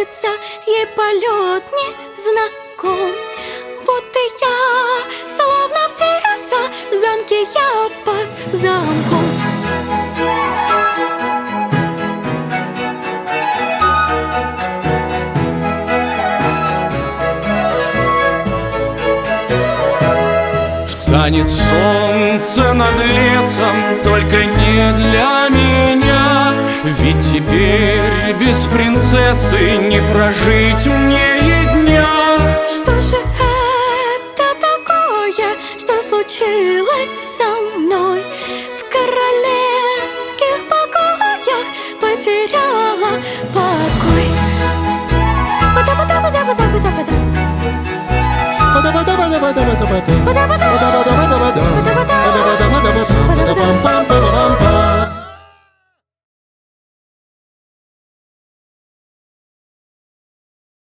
птица, ей полет не знаком. Вот и я, словно птица, в замке я под замком. Встанет солнце над лесом, только не для меня. Ведь теперь без принцессы не прожить мне и дня. Что же это такое, что случилось со мной? В королевских покоях потеряла покой. Пода-пода-пода-пода-пода-пода. Пода-пода-пода-пода-пода-пода.